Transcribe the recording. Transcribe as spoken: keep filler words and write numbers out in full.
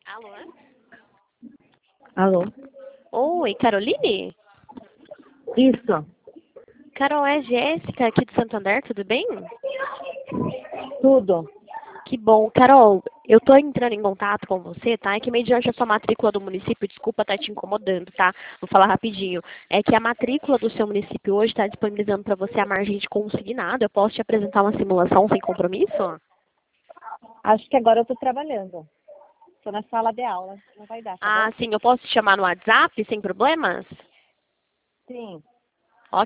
Alô? Alô? Oi, Caroline? Isso, Carol, é Jéssica aqui do Santander, tudo bem? tudo. Que bom. Carol, eu tô entrando em contato com você, tá? É que mediante a sua matrícula do município, desculpa estar te incomodando, tá? Vou falar rapidinho. É que a matrícula do seu município hoje está disponibilizando para você a margem de consignado. Eu posso te apresentar uma simulação sem compromisso? Acho que agora eu tô trabalhando. Tô na sala de aula. Não vai dar, tá Ah, bom? sim. Eu posso te chamar no WhatsApp sem problemas? Sim.